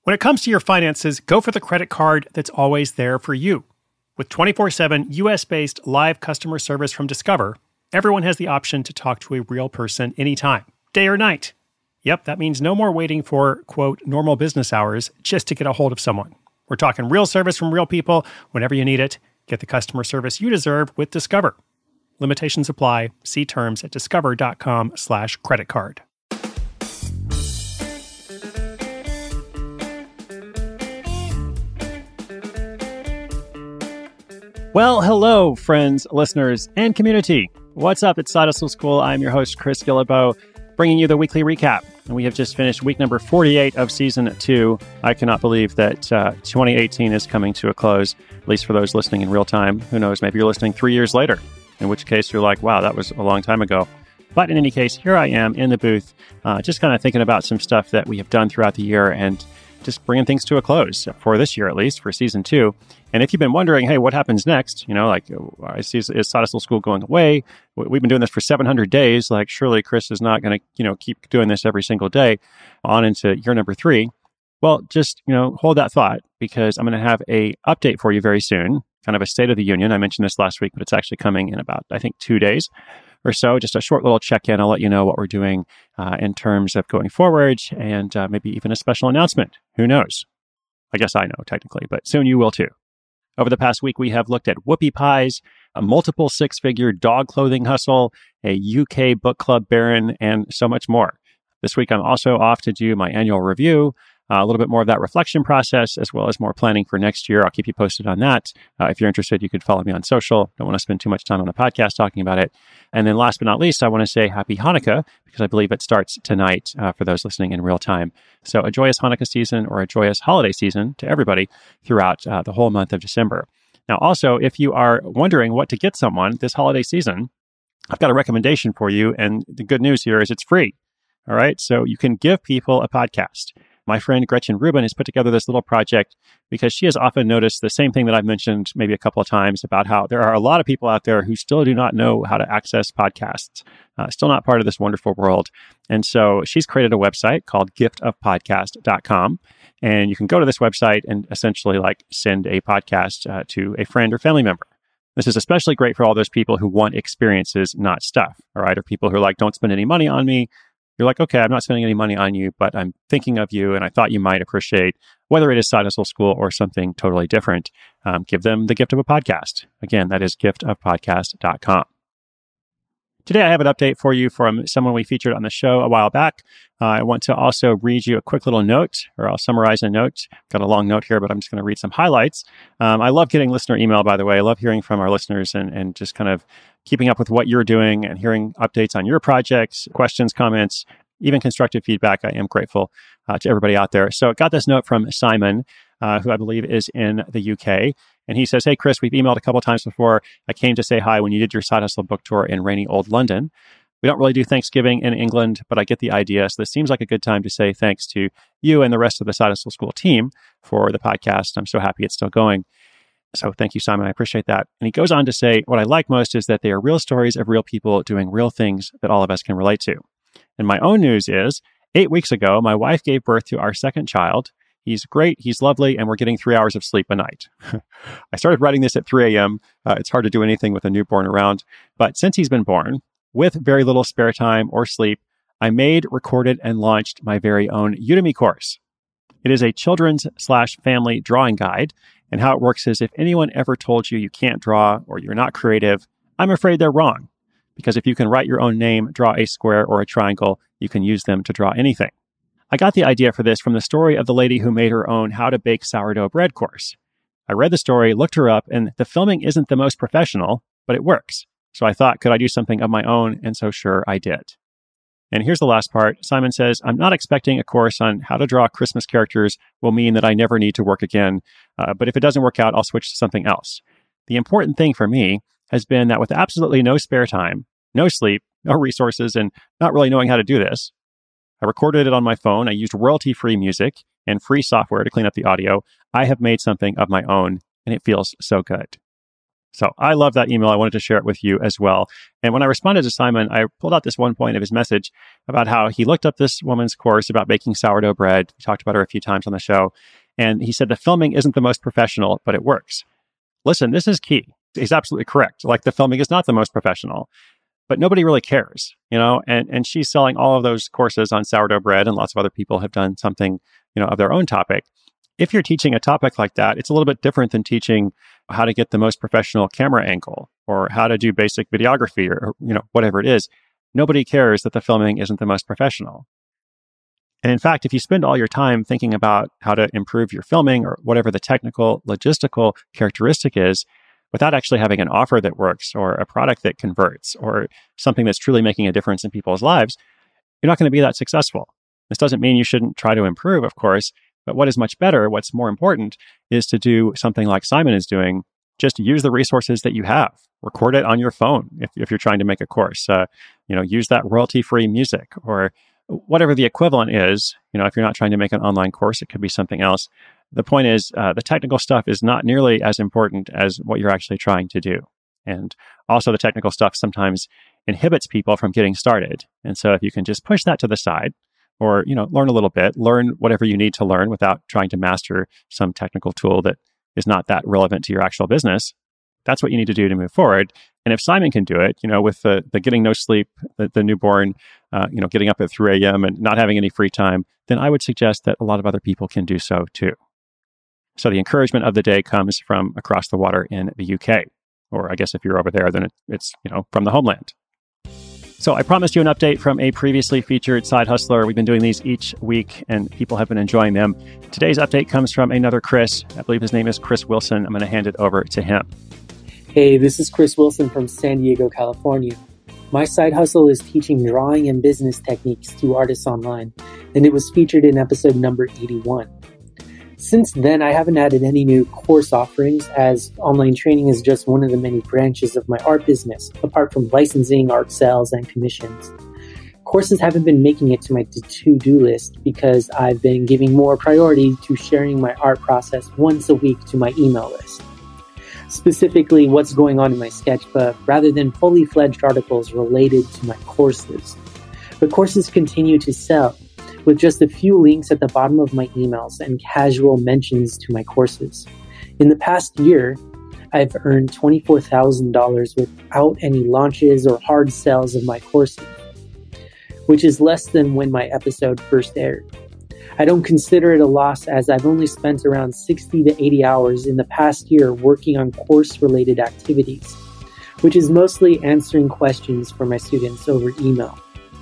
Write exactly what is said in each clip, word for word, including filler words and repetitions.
When it comes to your finances, go for the credit card that's always there for you. With twenty-four seven U S-based live customer service from Discover, everyone has the option to talk to a real person anytime, day or night. Yep, that means no more waiting for, quote, normal business hours just to get a hold of someone. We're talking real service from real people whenever you need it. Get the customer service you deserve with Discover. Limitations apply. See terms at discover.com slash credit card. Well, hello, friends, listeners, and community. What's up? It's Side Hustle School. I'm your host, Chris Guillebeau, bringing you the weekly recap. And we have just finished week number forty-eight of season two. I cannot believe that uh, twenty eighteen is coming to a close, at least for those listening in real time. Who knows? Maybe you're listening three years later, in which case you're like, wow, that was a long time ago. But in any case, here I am in the booth, uh, just kind of thinking about some stuff that we have done throughout the year and just bringing things to a close for this year, at least for season two. And if you've been wondering, hey, what happens next? You know, like, I see, is Side Hustle School going away? We've been doing this for seven hundred days. Like, surely Chris is not going to, you know, keep doing this every single day on into year number three. Well, just, you know, hold that thought, because I'm going to have a update for you very soon, kind of a State of the Union. I mentioned this last week, but it's actually coming in about, I think, two days or so. Just a short little check-in. I'll let you know what we're doing uh, in terms of going forward, and uh, maybe even a special announcement. Who knows? I guess I know, technically, but soon you will too. Over the past week, we have looked at whoopie pies, a multiple six-figure dog clothing hustle, a U K book club baron, and so much more. This week, I'm also off to do my annual review, uh, a little bit more of that reflection process, as well as more planning for next year. I'll keep you posted on that. Uh, if you're interested, you could follow me on social. Don't want to spend too much time on the podcast talking about it. And then last but not least, I want to say happy Hanukkah, because I believe it starts tonight uh, for those listening in real time. So a joyous Hanukkah season, or a joyous holiday season to everybody throughout uh, the whole month of December. Now, also, if you are wondering what to get someone this holiday season, I've got a recommendation for you. And the good news here is it's free. All right. So you can give people a podcast. My friend Gretchen Rubin has put together this little project because she has often noticed the same thing that I've mentioned maybe a couple of times about how there are a lot of people out there who still do not know how to access podcasts, uh, still not part of this wonderful world. And so she's created a website called gift of podcast dot com. And you can go to this website and essentially like send a podcast uh, to a friend or family member. This is especially great for all those people who want experiences, not stuff, all right? Or people who are like, don't spend any money on me. You're like, okay, I'm not spending any money on you, but I'm thinking of you, and I thought you might appreciate, whether it is Side Hustle School or something totally different. Um, give them the gift of a podcast. Again, that is gift of podcast dot com. Today, I have an update for you from someone we featured on the show a while back. Uh, I want to also read you a quick little note, or I'll summarize a note. Got a long note here, but I'm just going to read some highlights. Um, I love getting listener email, by the way. I love hearing from our listeners and, and just kind of keeping up with what you're doing and hearing updates on your projects, questions, comments, even constructive feedback. I am grateful uh, to everybody out there. So I got this note from Simon, uh, who I believe is in the U K. And he says, hey, Chris, we've emailed a couple of times before. I came to say hi when you did your Side Hustle book tour in rainy old London. We don't really do Thanksgiving in England, but I get the idea. So this seems like a good time to say thanks to you and the rest of the Side Hustle School team for the podcast. I'm so happy it's still going. So thank you, Simon. I appreciate that. And he goes on to say, what I like most is that they are real stories of real people doing real things that all of us can relate to. And my own news is, eight weeks ago, my wife gave birth to our second child. He's great, he's lovely, and we're getting three hours of sleep a night. I started writing this at three a.m. Uh, it's hard to do anything with a newborn around. But since he's been born, with very little spare time or sleep, I made, recorded, and launched my very own Udemy course. It is a children's slash family drawing guide. And how it works is, if anyone ever told you you can't draw or you're not creative, I'm afraid they're wrong. Because if you can write your own name, draw a square or a triangle, you can use them to draw anything. I got the idea for this from the story of the lady who made her own How to Bake Sourdough Bread course. I read the story, looked her up, and the filming isn't the most professional, but it works. So I thought, could I do something of my own? And so sure, I did. And here's the last part. Simon says, I'm not expecting a course on how to draw Christmas characters will mean that I never need to work again. Uh, but if it doesn't work out, I'll switch to something else. The important thing for me has been that with absolutely no spare time, no sleep, no resources, and not really knowing how to do this, I recorded it on my phone. I used royalty-free music and free software to clean up the audio. I have made something of my own, and it feels so good. So I love that email. I wanted to share it with you as well. And when I responded to Simon, I pulled out this one point of his message about how he looked up this woman's course about baking sourdough bread. We talked about her a few times on the show. And he said the filming isn't the most professional, but it works. Listen, this is key. He's absolutely correct. Like, the filming is not the most professional, but nobody really cares, you know, and, and she's selling all of those courses on sourdough bread, and lots of other people have done something, you know, of their own topic. If you're teaching a topic like that, it's a little bit different than teaching how to get the most professional camera angle or how to do basic videography or, you know, whatever it is. Nobody cares that the filming isn't the most professional. And in fact, if you spend all your time thinking about how to improve your filming or whatever the technical, logistical characteristic is, without actually having an offer that works or a product that converts or something that's truly making a difference in people's lives, you're not going to be that successful. This doesn't mean you shouldn't try to improve, of course. But what is much better, what's more important, is to do something like Simon is doing. Just use the resources that you have. Record it on your phone if, if you're trying to make a course. Uh, you know, use that royalty-free music or whatever the equivalent is. You know, if you're not trying to make an online course, it could be something else. The point is, uh, the technical stuff is not nearly as important as what you're actually trying to do. And also, the technical stuff sometimes inhibits people from getting started. And so if you can just push that to the side, or, you know, learn a little bit, learn whatever you need to learn without trying to master some technical tool that is not that relevant to your actual business. That's what you need to do to move forward. And if Simon can do it, you know, with the, the getting no sleep, the, the newborn, uh, you know, getting up at three a.m. and not having any free time, then I would suggest that a lot of other people can do so too. So the encouragement of the day comes from across the water in the U K. Or I guess if you're over there, then it, it's, you know, from the homeland. So I promised you an update from a previously featured side hustler. We've been doing these each week, and people have been enjoying them. Today's update comes from another Chris. I believe his name is Chris Wilson. I'm going to hand it over to him. Hey, this is Chris Wilson from San Diego, California. My side hustle is teaching drawing and business techniques to artists online, and it was featured in episode number eighty-one. Since then, I haven't added any new course offerings, as online training is just one of the many branches of my art business, apart from licensing, art sales, and commissions. Courses haven't been making it to my to-do list because I've been giving more priority to sharing my art process once a week to my email list. Specifically, what's going on in my sketchbook, rather than fully fledged articles related to my courses. But courses continue to sell, with just a few links at the bottom of my emails and casual mentions to my courses. In the past year, I've earned twenty-four thousand dollars without any launches or hard sales of my courses, which is less than when my episode first aired. I don't consider it a loss, as I've only spent around sixty to eighty hours in the past year working on course-related activities, which is mostly answering questions for my students over email.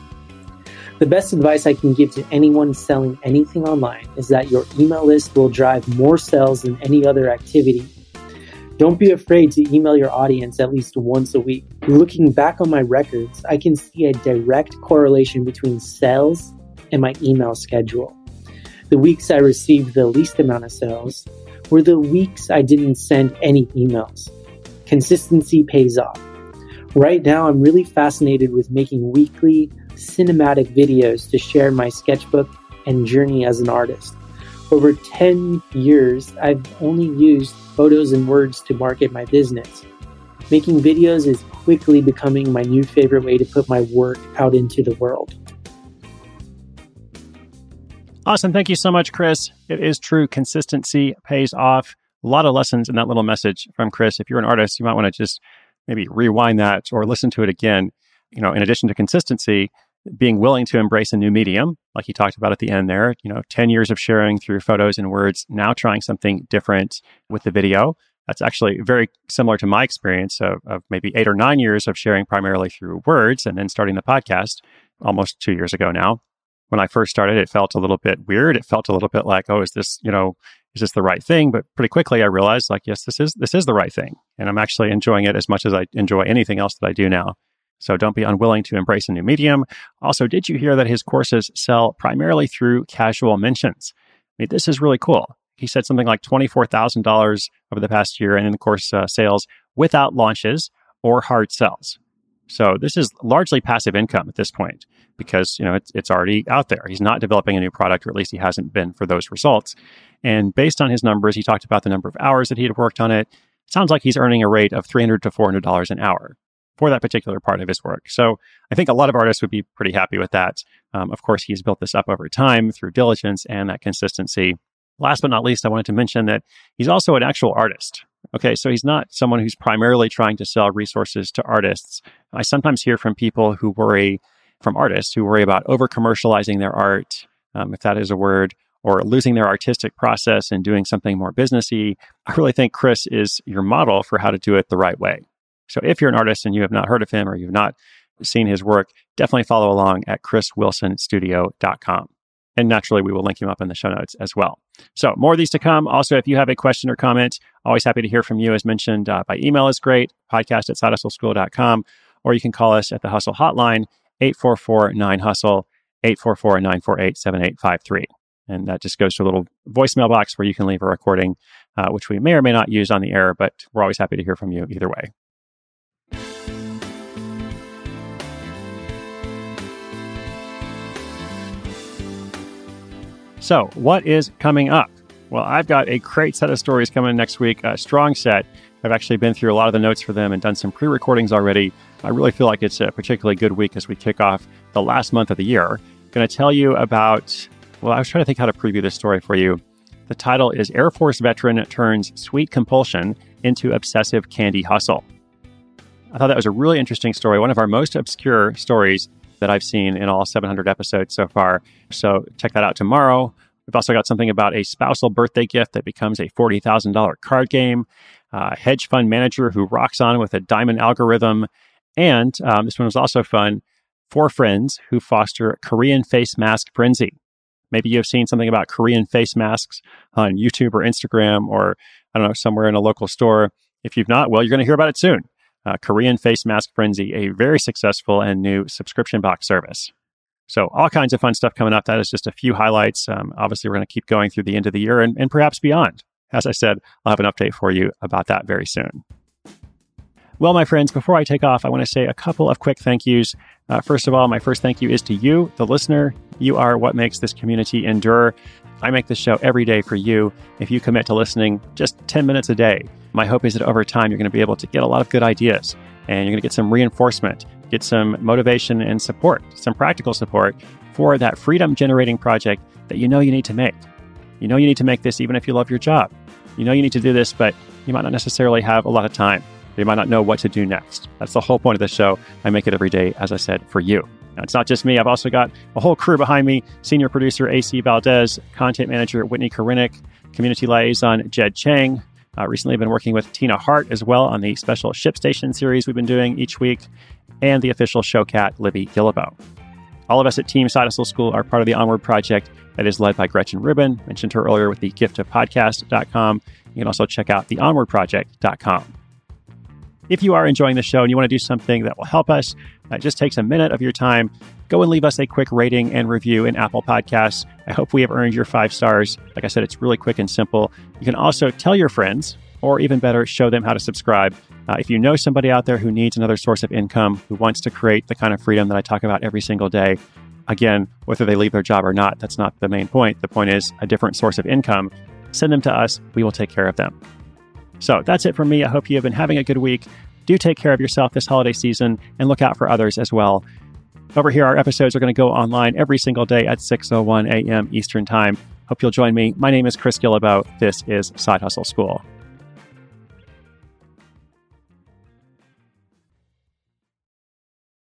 The best advice I can give to anyone selling anything online is that your email list will drive more sales than any other activity. Don't be afraid to email your audience at least once a week. Looking back on my records, I can see a direct correlation between sales and my email schedule. The weeks I received the least amount of sales were the weeks I didn't send any emails. Consistency pays off. Right now, I'm really fascinated with making weekly cinematic videos to share my sketchbook and journey as an artist. Over ten years, I've only used photos and words to market my business. Making videos is quickly becoming my new favorite way to put my work out into the world. Awesome. Thank you so much, Chris. It is true. Consistency pays off. A lot of lessons in that little message from Chris. If you're an artist, you might want to just maybe rewind that or listen to it again. You know, in addition to consistency, being willing to embrace a new medium, like he talked about at the end there, you know, ten years of sharing through photos and words, now trying something different with the video. That's actually very similar to my experience of, of maybe eight or nine years of sharing primarily through words and then starting the podcast almost two years ago now. When I first started, it felt a little bit weird. It felt a little bit like, oh, is this, you know, is this the right thing? But pretty quickly I realized, like, yes, this is this is the right thing. And I'm actually enjoying it as much as I enjoy anything else that I do now. So don't be unwilling to embrace a new medium. Also, did you hear that his courses sell primarily through casual mentions? I mean, this is really cool. He said something like twenty-four thousand dollars over the past year and in the course uh, sales without launches or hard sells. So this is largely passive income at this point because, you know, it's, it's already out there. He's not developing a new product, or at least he hasn't been for those results. And based on his numbers, he talked about the number of hours that he had worked on it. it sounds like he's earning a rate of three hundred dollars to four hundred dollars an hour for that particular part of his work. So I think a lot of artists would be pretty happy with that. Um, of course, he's built this up over time through diligence and that consistency. Last but not least, I wanted to mention that he's also an actual artist. Okay, so he's not someone who's primarily trying to sell resources to artists. I sometimes hear from people who worry, from artists who worry about over-commercializing their art, um, if that is a word, or losing their artistic process and doing something more businessy. I really think Chris is your model for how to do it the right way. So if you're an artist and you have not heard of him or you've not seen his work, definitely follow along at chris wilson studio dot com. And naturally, we will link him up in the show notes as well. So more of these to come. Also, if you have a question or comment, always happy to hear from you. As mentioned, uh, by email is great, podcast at side hustle school dot com, or you can call us at the Hustle Hotline, eight four four nine hustle, eight four four nine four eight seven eight five three. And that just goes to a little voicemail box where you can leave a recording, uh, which we may or may not use on the air, but we're always happy to hear from you either way. So what is coming up? Well, I've got a great set of stories coming next week, a strong set. I've actually been through a lot of the notes for them and done some pre-recordings already. I really feel like it's a particularly good week as we kick off the last month of the year. Going to tell you about, well, I was trying to think how to preview this story for you. The title is Air Force Veteran Turns Sweet Compulsion into Obsessive Candy Hustle. I thought that was a really interesting story, one of our most obscure stories that I've seen in all seven hundred episodes so far. So check that out tomorrow. We've also got something about a spousal birthday gift that becomes a forty thousand dollars card game, a hedge fund manager who rocks on with a diamond algorithm, and um, this one was also fun, four friends who foster Korean face mask frenzy. Maybe you've seen something about Korean face masks on YouTube or Instagram or, I don't know, somewhere in a local store. If you've not, well, you're going to hear about it soon. Uh, Korean Face Mask Frenzy, a very successful and new subscription box service. So all kinds of fun stuff coming up. That is just a few highlights. Um, obviously, we're going to keep going through the end of the year and, and perhaps beyond. As I said, I'll have an update for you about that very soon. Well, my friends, before I take off, I want to say a couple of quick thank yous. Uh, first of all, my first thank you is to you, the listener. You are what makes this community endure. I make this show every day for you. If you commit to listening just ten minutes a day, my hope is that over time, you're going to be able to get a lot of good ideas and you're going to get some reinforcement, get some motivation and support, some practical support for that freedom generating project that you know you need to make. You know you need to make this even if you love your job. You know you need to do this, but you might not necessarily have a lot of time. You might not know what to do next. That's the whole point of the show. I make it every day, as I said, for you. Now, it's not just me. I've also got a whole crew behind me. Senior producer A C Valdez, content manager Whitney Korinick, community liaison Jed Chang. Uh, recently, I've been working with Tina Hart as well on the special ShipStation series we've been doing each week, and the official show cat, Libby Gillibo. All of us at Team Side Hustle School are part of the Onward Project that is led by Gretchen Rubin. Mentioned her earlier with the gift of podcast dot com. You can also check out the onward project dot com. If you are enjoying the show and you want to do something that will help us, it just takes a minute of your time. Go and leave us a quick rating and review in Apple Podcasts. I hope we have earned your five stars. Like I said, it's really quick and simple. You can also tell your friends, or even better, show them how to subscribe. Uh, if you know somebody out there who needs another source of income, who wants to create the kind of freedom that I talk about every single day, again, whether they leave their job or not, that's not the main point. The point is a different source of income. Send them to us. We will take care of them. So that's it from me. I hope you have been having a good week. Do take care of yourself this holiday season and look out for others as well. Over here, our episodes are going to go online every single day at six oh one a.m. Eastern Time. Hope you'll join me. My name is Chris Gillibo. This is Side Hustle School.